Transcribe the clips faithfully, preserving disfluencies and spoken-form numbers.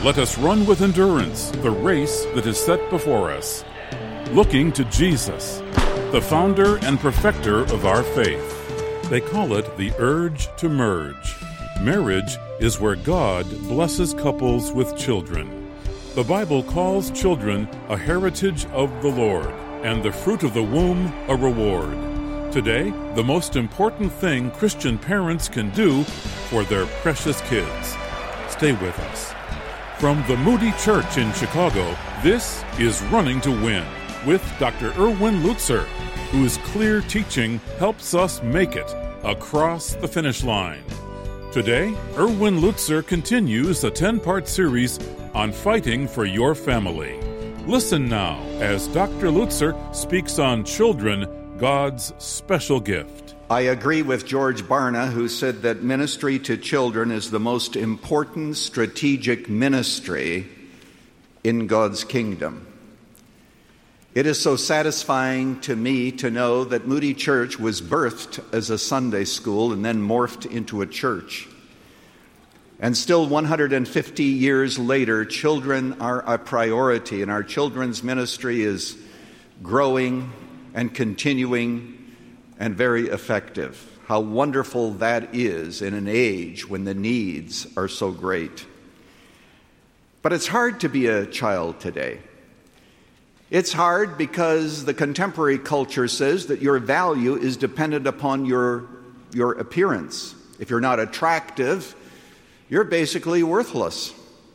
Let us run with endurance the race that is set before us, looking to Jesus, the founder and perfecter of our faith. They call it the urge to merge. Marriage is where God blesses couples with children. The Bible calls children a heritage of the Lord, and the fruit of the womb a reward. Today, the most important thing Christian parents can do for their precious kids. Stay with us. From the Moody Church in Chicago, this is Running to Win with Doctor Erwin Lutzer, whose clear teaching helps us make it across the finish line. Today, Erwin Lutzer continues a ten-part series on fighting for your family. Listen now as Doctor Lutzer speaks on children, God's special gift. I agree with George Barna, who said that ministry to children is the most important strategic ministry in God's kingdom. It is so satisfying to me to know that Moody Church was birthed as a Sunday school and then morphed into a church. And still one hundred fifty years later, children are a priority, and our children's ministry is growing and continuing and very effective. How wonderful that is in an age when the needs are so great. But it's hard to be a child today. It's hard because the contemporary culture says that your value is dependent upon your, your appearance. If you're not attractive, you're basically worthless.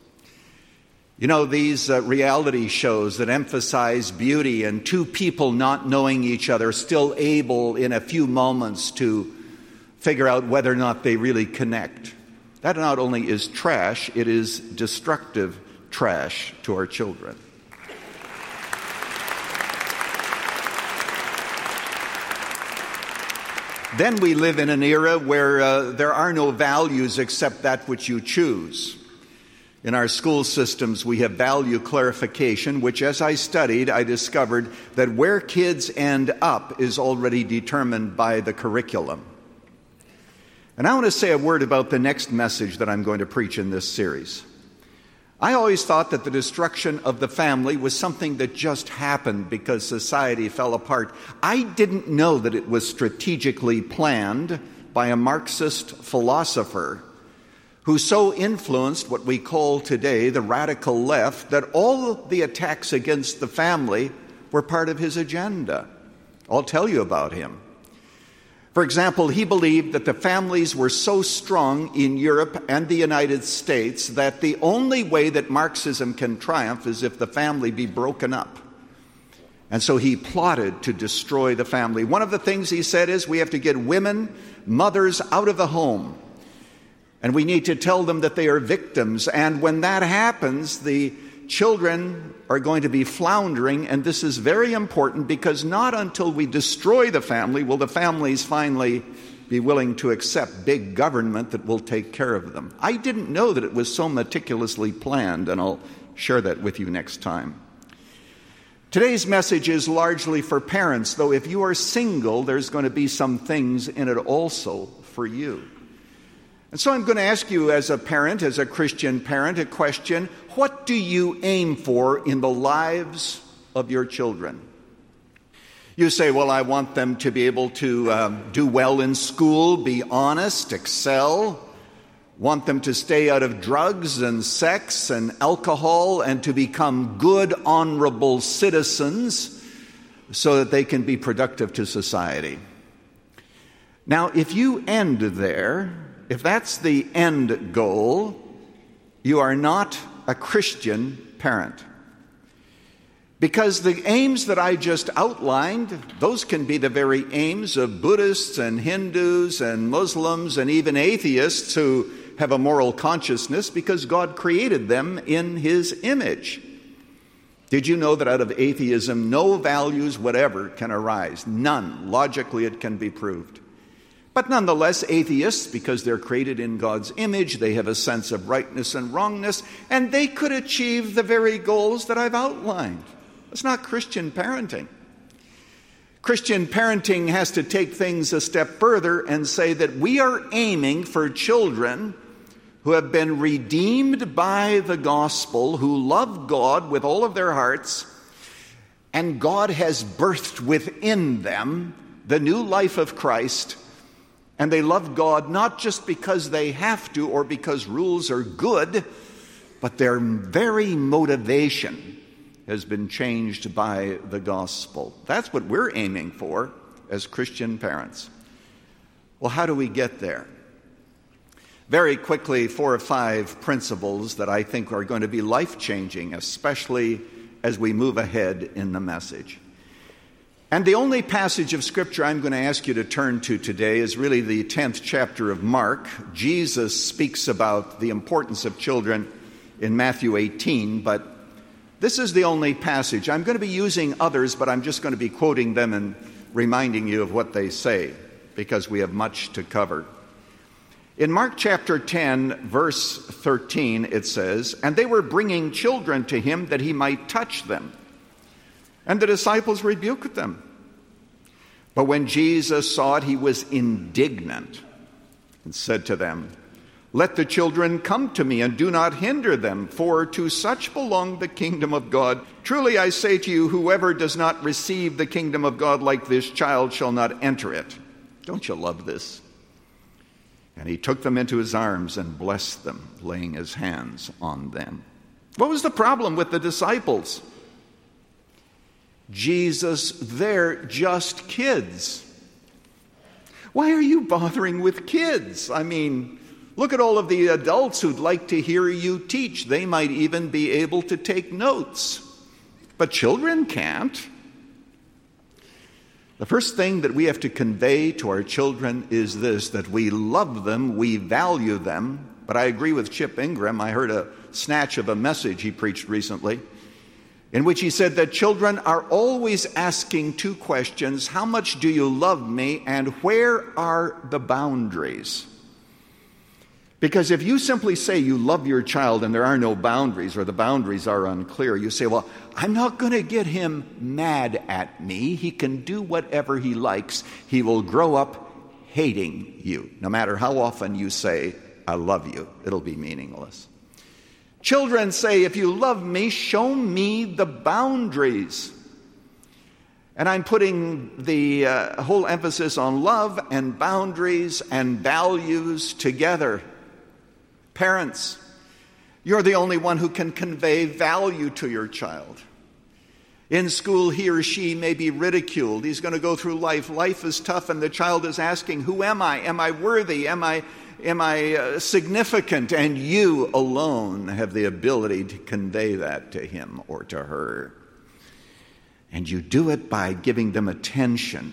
You know, these uh, reality shows that emphasize beauty and two people not knowing each other still able in a few moments to figure out whether or not they really connect. That not only is trash, it is destructive trash to our children. Then we live in an era where uh, there are no values except that which you choose. In our school systems, we have value clarification, which as I studied, I discovered that where kids end up is already determined by the curriculum. And I want to say a word about the next message that I'm going to preach in this series. I always thought that the destruction of the family was something that just happened because society fell apart. I didn't know that it was strategically planned by a Marxist philosopher who so influenced what we call today the radical left that all of the attacks against the family were part of his agenda. I'll tell you about him. For example, he believed that the families were so strong in Europe and the United States that the only way that Marxism can triumph is if the family be broken up. And so he plotted to destroy the family. One of the things he said is we have to get women, mothers out of the home. And we need to tell them that they are victims. And when that happens, the children are going to be floundering. And this is very important because not until we destroy the family will the families finally be willing to accept big government that will take care of them. I didn't know that it was so meticulously planned, and I'll share that with you next time. Today's message is largely for parents, though if you are single, there's going to be some things in it also for you. And so I'm going to ask you as a parent, as a Christian parent, a question: what do you aim for in the lives of your children? You say, well, I want them to be able to um, do well in school, be honest, excel, want them to stay out of drugs and sex and alcohol, and to become good, honorable citizens so that they can be productive to society. Now, if you end there, if that's the end goal, you are not a Christian parent. Because the aims that I just outlined, those can be the very aims of Buddhists and Hindus and Muslims and even atheists who have a moral consciousness because God created them in His image. Did you know that out of atheism, no values whatever can arise? None. Logically, it can be proved. But nonetheless, atheists, because they're created in God's image, they have a sense of rightness and wrongness, and they could achieve the very goals that I've outlined. It's not Christian parenting. Christian parenting has to take things a step further and say that we are aiming for children who have been redeemed by the gospel, who love God with all of their hearts, and God has birthed within them the new life of Christ, and they love God not just because they have to or because rules are good, but their very motivation has been changed by the gospel. That's what we're aiming for as Christian parents. Well, how do we get there? Very quickly, four or five principles that I think are going to be life-changing, especially as we move ahead in the message. And the only passage of Scripture I'm going to ask you to turn to today is really the tenth chapter of Mark. Jesus speaks about the importance of children in Matthew eighteen, but this is the only passage. I'm going to be using others, but I'm just going to be quoting them and reminding you of what they say, because we have much to cover. In Mark chapter ten, verse thirteen, it says, "And they were bringing children to him that he might touch them. And the disciples rebuked them. But when Jesus saw it, he was indignant and said to them, 'Let the children come to me, and do not hinder them, for to such belong the kingdom of God. Truly I say to you, whoever does not receive the kingdom of God like this child shall not enter it.'" Don't you love this? "And he took them into his arms and blessed them, laying his hands on them." What was the problem with the disciples? Jesus, they're just kids. Why are you bothering with kids? I mean, look at all of the adults who'd like to hear you teach. They might even be able to take notes. But children can't. The first thing that we have to convey to our children is this, that we love them, we value them. But I agree with Chip Ingram. I heard a snatch of a message he preached recently, in which he said that children are always asking two questions: how much do you love me, and where are the boundaries? Because if you simply say you love your child and there are no boundaries, or the boundaries are unclear, you say, well, I'm not going to get him mad at me. He can do whatever he likes. He will grow up hating you. No matter how often you say, I love you, it'll be meaningless. Children say, if you love me, show me the boundaries. And I'm putting the uh, whole emphasis on love and boundaries and values together. Parents, you're the only one who can convey value to your child. In school, he or she may be ridiculed. He's going to go through life. Life is tough, and the child is asking, who am I? Am I worthy? Am I, am I uh, significant? And you alone have the ability to convey that to him or to her. And you do it by giving them attention,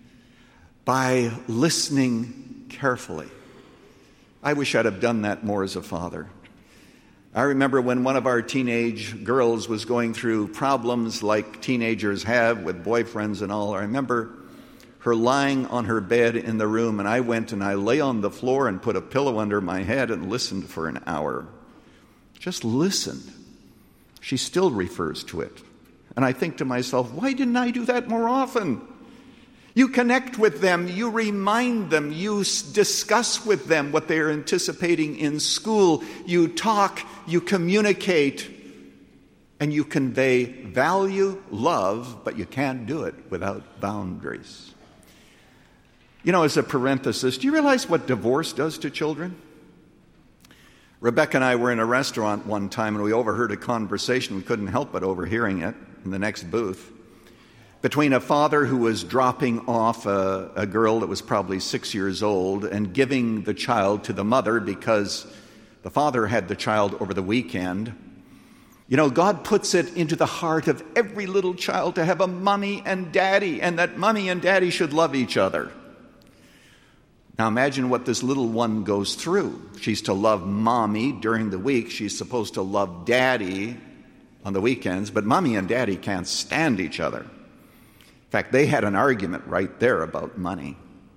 by listening carefully. I wish I'd have done that more as a father. I remember when one of our teenage girls was going through problems like teenagers have with boyfriends and all. I remember her lying on her bed in the room, and I went and I lay on the floor and put a pillow under my head and listened for an hour. Just listened. She still refers to it. And I think to myself, why didn't I do that more often? You connect with them, you remind them, you discuss with them what they're anticipating in school, you talk, you communicate, and you convey value, love, but you can't do it without boundaries. You know, as a parenthesis, do you realize what divorce does to children? Rebecca and I were in a restaurant one time, and we overheard a conversation. We couldn't help but overhearing it in the next booth, between a father who was dropping off a, a girl that was probably six years old and giving the child to the mother because the father had the child over the weekend. You know, God puts it into the heart of every little child to have a mommy and daddy, and that mommy and daddy should love each other. Now imagine what this little one goes through. She's to love mommy during the week. She's supposed to love daddy on the weekends, but mommy and daddy can't stand each other. In fact, they had an argument right there about money.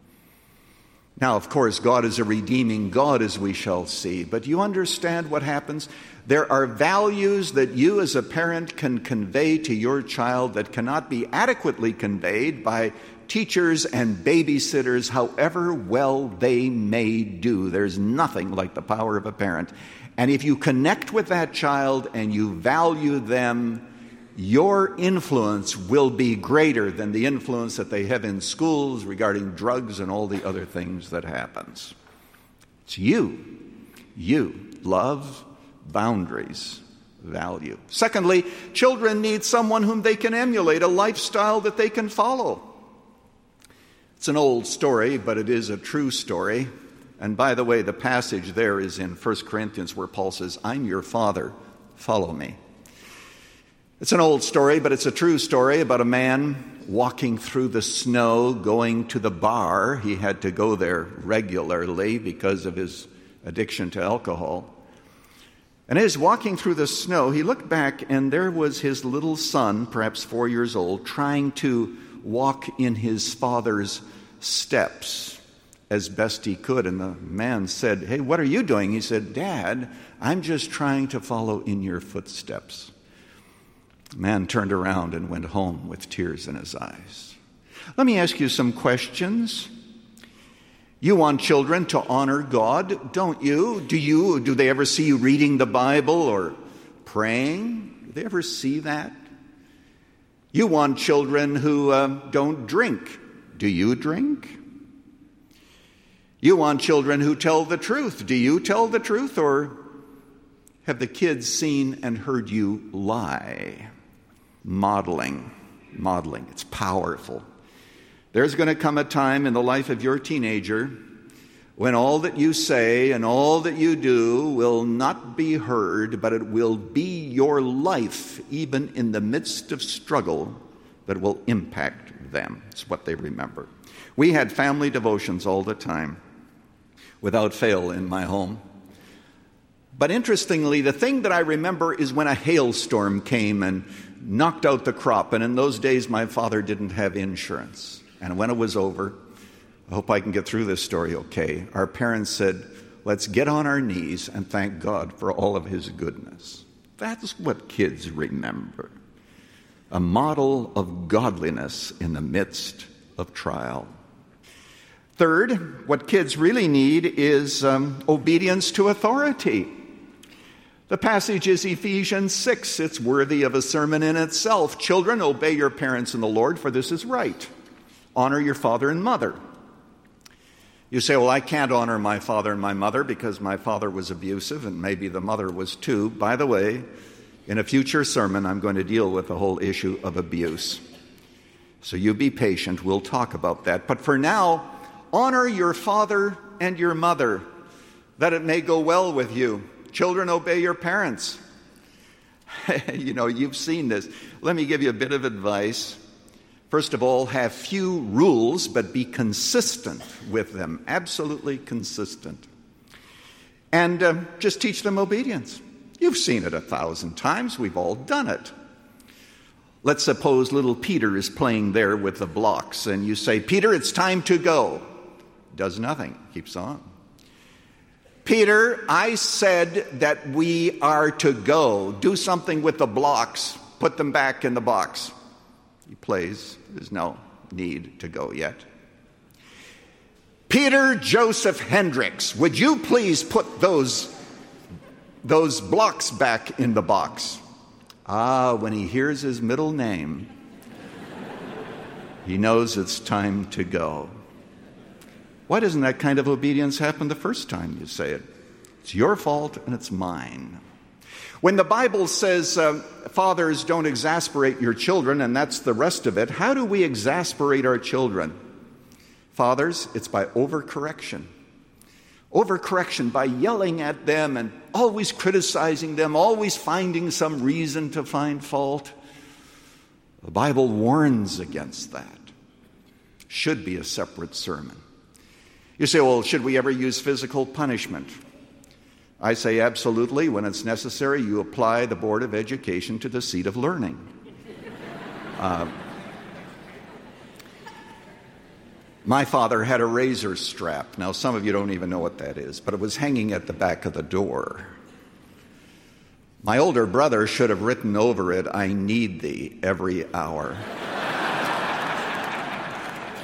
Now, of course, God is a redeeming God, as we shall see. But you understand what happens? There are values that you as a parent can convey to your child that cannot be adequately conveyed by teachers and babysitters, however well they may do, there's nothing like the power of a parent. And if you connect with that child and you value them, your influence will be greater than the influence that they have in schools regarding drugs and all the other things that happens. It's you. You. Love, boundaries, value. Secondly, children need someone whom they can emulate, a lifestyle that they can follow. It's an old story, but it is a true story. And by the way, the passage there is in First Corinthians where Paul says, I'm your father, follow me. It's an old story, but it's a true story about a man walking through the snow, going to the bar. He had to go there regularly because of his addiction to alcohol. And as walking through the snow, he looked back, and there was his little son, perhaps four years old, trying to walk in his father's steps as best he could. And the man said, hey, what are you doing? He said, Dad, I'm just trying to follow in your footsteps. The man turned around and went home with tears in his eyes. Let me ask you some questions. You want children to honor God, don't you? Do you? Do they ever see you reading the Bible or praying? Do they ever see that? You want children who uh, don't drink. Do you drink? You want children who tell the truth. Do you tell the truth, or have the kids seen and heard you lie? Modeling. Modeling. It's powerful. There's going to come a time in the life of your teenager when all that you say and all that you do will not be heard, but it will be your life, even in the midst of struggle, that will impact them. It's what they remember. We had family devotions all the time, without fail, in my home. But interestingly, the thing that I remember is when a hailstorm came and knocked out the crop. And in those days, my father didn't have insurance. And when it was over, I hope I can get through this story okay, our parents said, let's get on our knees and thank God for all of his goodness. That's what kids remember. A model of godliness in the midst of trial. Third, what kids really need is um, obedience to authority. The passage is Ephesians six. It's worthy of a sermon in itself. Children, obey your parents in the Lord, for this is right. Honor your father and mother. You say, well, I can't honor my father and my mother because my father was abusive and maybe the mother was too. By the way, in a future sermon, I'm going to deal with the whole issue of abuse. So you be patient. We'll talk about that. But for now, honor your father and your mother, that it may go well with you. Children, obey your parents. You know, you've seen this. Let me give you a bit of advice. First of all, have few rules, but be consistent with them. Absolutely consistent. And uh, just teach them obedience. You've seen it a thousand times. We've all done it. Let's suppose little Peter is playing there with the blocks, and you say, Peter, it's time to go. Does nothing. Keeps on. Peter, I said that we are to go. Do something with the blocks. Put them back in the box. He plays. There's no need to go yet. Peter Joseph Hendricks, would you please put those, those blocks back in the box? Ah, when he hears his middle name, he knows it's time to go. Why doesn't that kind of obedience happen the first time you say it? It's your fault and it's mine. When the Bible says, uh, fathers, don't exasperate your children, and that's the rest of it, how do we exasperate our children? Fathers, it's by overcorrection. Overcorrection, by yelling at them and always criticizing them, always finding some reason to find fault. The Bible warns against that. Should be a separate sermon. You say, well, should we ever use physical punishment? I say absolutely. When it's necessary, you apply the Board of Education to the seat of learning. Uh, my father had a razor strap. Now, some of you don't even know what that is, but it was hanging at the back of the door. My older brother should have written over it, I need thee every hour.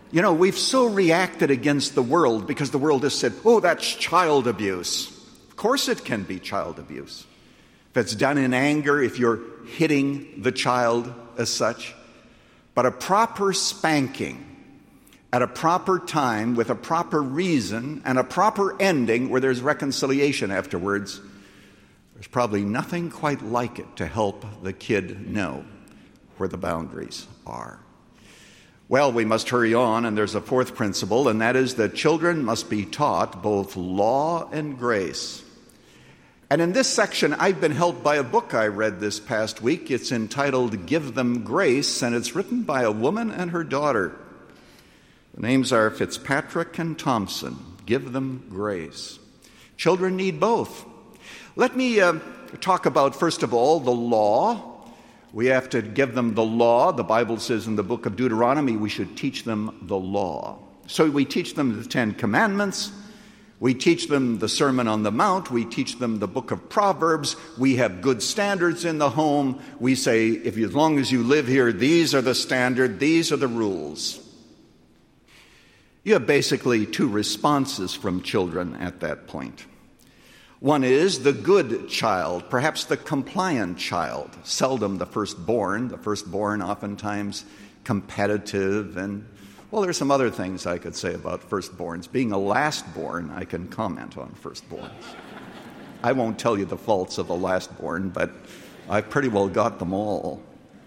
You know, we've so reacted against the world because the world has said, oh, that's child abuse. Of course it can be child abuse. If it's done in anger, if you're hitting the child as such. But a proper spanking at a proper time with a proper reason and a proper ending where there's reconciliation afterwards, there's probably nothing quite like it to help the kid know where the boundaries are. Well, we must hurry on, and there's a fourth principle, and that is that children must be taught both law and grace. And in this section, I've been helped by a book I read this past week. It's entitled Give Them Grace, and it's written by a woman and her daughter. The names are Fitzpatrick and Thompson. Give Them Grace. Children need both. Let me uh, talk about, first of all, the law. We have to give them the law. The Bible says in the book of Deuteronomy we should teach them the law. So we teach them the Ten Commandments. We teach them the Sermon on the Mount. We teach them the book of Proverbs. We have good standards in the home. We say, if you, as long as you live here, these are the standard, these are the rules. You have basically two responses from children at that point. One is the good child, perhaps the compliant child, seldom the firstborn. The firstborn oftentimes competitive, and, well, there's some other things I could say about firstborns. Being a lastborn, I can comment on firstborns. I won't tell you the faults of a lastborn, but I've pretty well got them all.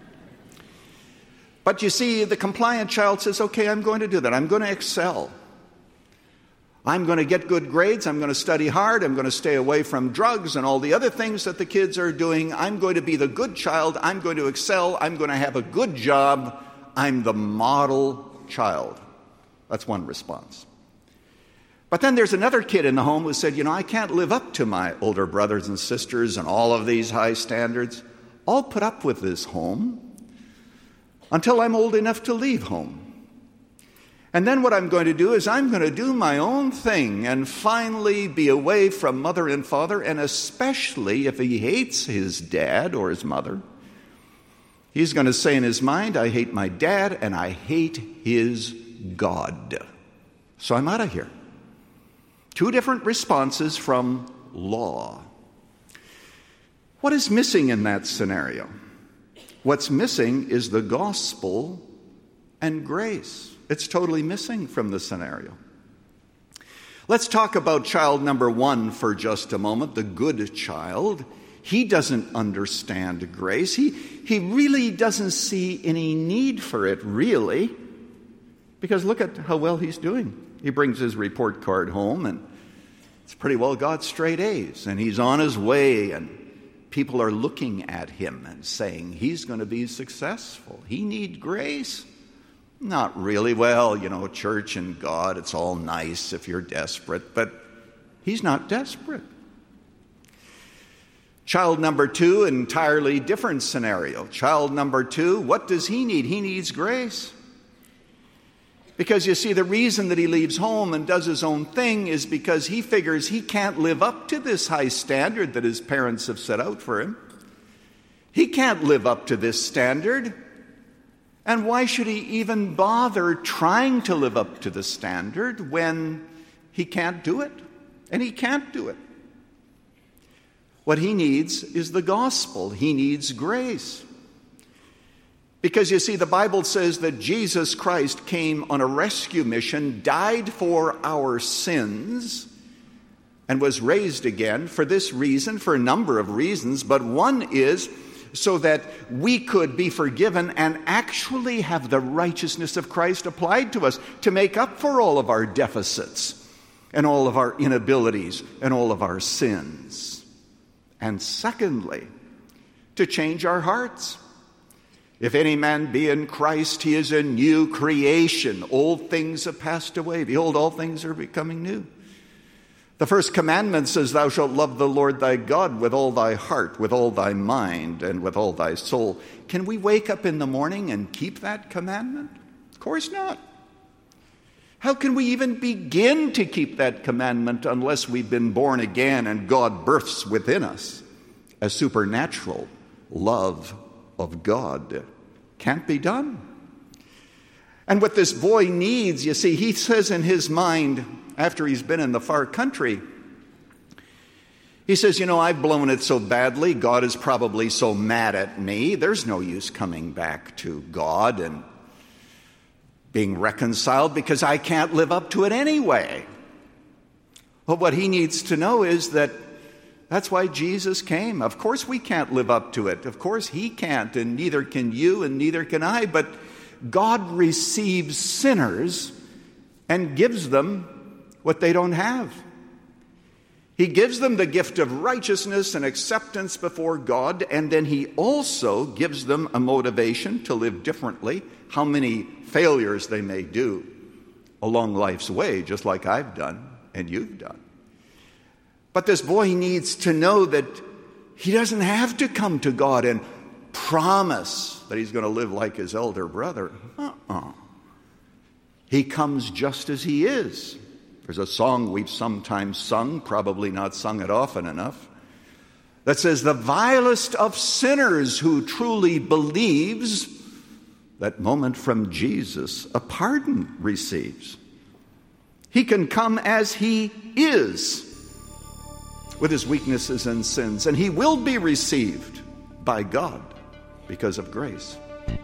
But you see, the compliant child says, okay, I'm going to do that. I'm going to excel. I'm going to get good grades, I'm going to study hard, I'm going to stay away from drugs and all the other things that the kids are doing. I'm going to be the good child, I'm going to excel, I'm going to have a good job. I'm the model child. That's one response. But then there's another kid in the home who said, you know, I can't live up to my older brothers and sisters and all of these high standards. I'll put up with this home until I'm old enough to leave home. And then what I'm going to do is I'm going to do my own thing and finally be away from mother and father, and especially if he hates his dad or his mother, he's going to say in his mind, I hate my dad and I hate his God. So I'm out of here. Two different responses from law. What is missing in that scenario? What's missing is the gospel and grace. It's totally missing from the scenario. Let's talk about child number one for just a moment, the good child. He doesn't understand grace. He, he really doesn't see any need for it, really, because look at how well he's doing. He brings his report card home, and it's pretty well got straight A's, and he's on his way, and people are looking at him and saying he's going to be successful. He needs grace. Not really. Well, you know, church and God, it's all nice if you're desperate, but he's not desperate. Child number two, entirely different scenario. Child number two, what does he need? He needs grace. Because you see, the reason that he leaves home and does his own thing is because he figures he can't live up to this high standard that his parents have set out for him. He can't live up to this standard. And why should he even bother trying to live up to the standard when he can't do it? And he can't do it. What he needs is the gospel. He needs grace. Because you see, the Bible says that Jesus Christ came on a rescue mission, died for our sins, and was raised again for this reason, for a number of reasons, but one is so that we could be forgiven and actually have the righteousness of Christ applied to us to make up for all of our deficits and all of our inabilities and all of our sins. And secondly, to change our hearts. If any man be in Christ, he is a new creation. Old things have passed away. Behold, all things are becoming new. The first commandment says, thou shalt love the Lord thy God with all thy heart, with all thy mind, and with all thy soul. Can we wake up in the morning and keep that commandment? Of course not. How can we even begin to keep that commandment unless we've been born again and God births within us a supernatural love of God? Can't be done. And what this boy needs, you see, he says in his mind, after he's been in the far country, he says, you know, I've blown it so badly. God is probably so mad at me. There's no use coming back to God and being reconciled because I can't live up to it anyway. But what he needs to know is that that's why Jesus came. Of course we can't live up to it. Of course he can't, and neither can you, and neither can I. But God receives sinners and gives them what they don't have. He gives them the gift of righteousness and acceptance before God, and then he also gives them a motivation to live differently, how many failures they may do along life's way, just like I've done and you've done. But this boy needs to know that he doesn't have to come to God and promise that he's going to live like his elder brother. Uh-uh. He comes just as he is. There's a song we've sometimes sung, probably not sung it often enough, that says, the vilest of sinners who truly believes, that moment from Jesus, a pardon receives. He can come as he is, with his weaknesses and sins, and he will be received by God because of grace.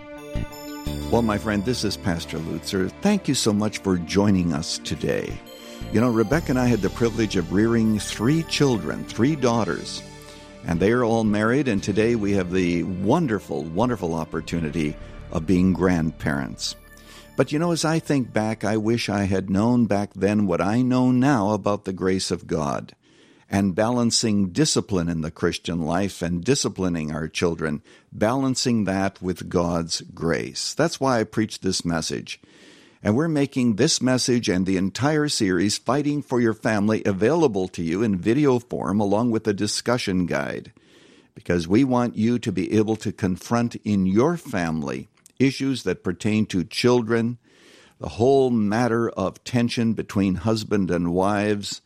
Well, my friend, this is Pastor Lutzer. Thank you so much for joining us today. You know, Rebecca and I had the privilege of rearing three children, three daughters, and they are all married, and today we have the wonderful, wonderful opportunity of being grandparents. But you know, as I think back, I wish I had known back then what I know now about the grace of God and balancing discipline in the Christian life and disciplining our children, balancing that with God's grace. That's why I preach this message. And we're making this message and the entire series, Fighting for Your Family, available to you in video form along with a discussion guide, because we want you to be able to confront in your family issues that pertain to children, the whole matter of tension between husband and wives,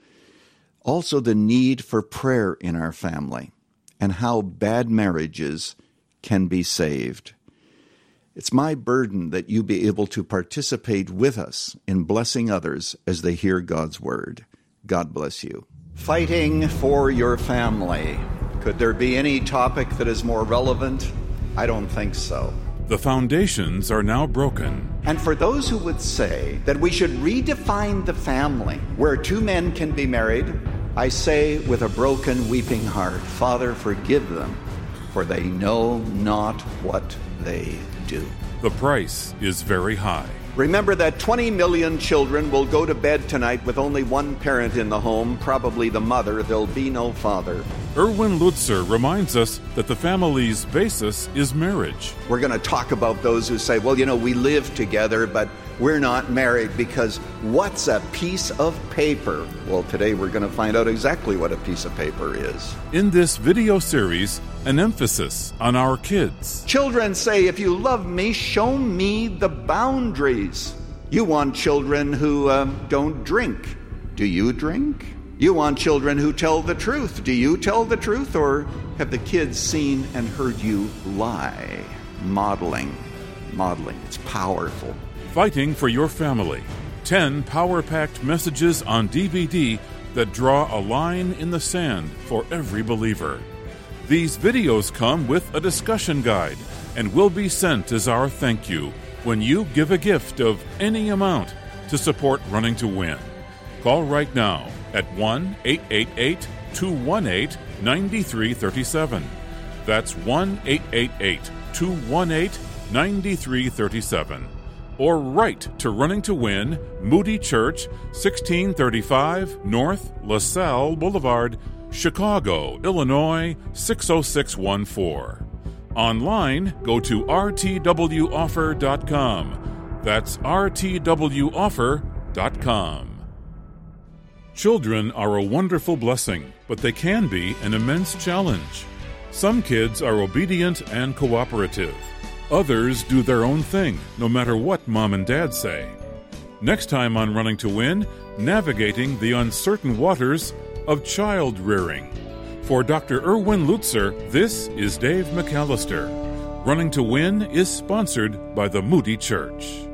also the need for prayer in our family, and how bad marriages can be saved. It's my burden that you be able to participate with us in blessing others as they hear God's word. God bless you. Fighting for your family. Could there be any topic that is more relevant? I don't think so. The foundations are now broken. And for those who would say that we should redefine the family, where two men can be married, I say with a broken, weeping heart, Father, forgive them, for they know not what they do. The price is very high. Remember that twenty million children will go to bed tonight with only one parent in the home, probably the mother. There'll be no father. Erwin Lutzer reminds us that the family's basis is marriage. We're going to talk about those who say, well, you know, we live together, but we're not married because what's a piece of paper? Well, today we're going to find out exactly what a piece of paper is. In this video series, an emphasis on our kids. Children say, if you love me, show me the boundaries. You want children who uh, don't drink. Do you drink? You want children who tell the truth. Do you tell the truth, or have the kids seen and heard you lie? Modeling. Modeling. It's powerful. Fighting for Your Family. Ten power-packed messages on D V D that draw a line in the sand for every believer. These videos come with a discussion guide and will be sent as our thank you when you give a gift of any amount to support Running to Win. Call right now at one eight eight eight, two one eight, nine three three seven. That's one eight eight eight, two one eight, nine three three seven. Or write to Running to Win, Moody Church, sixteen thirty-five North LaSalle Boulevard, Chicago, Illinois, six oh six one four. Online, go to r t w offer dot com. That's r t w offer dot com. Children are a wonderful blessing, but they can be an immense challenge. Some kids are obedient and cooperative. Others do their own thing, no matter what mom and dad say. Next time on Running to Win, navigating the uncertain waters of child rearing. For Doctor Erwin Lutzer, this is Dave McAllister. Running to Win is sponsored by the Moody Church.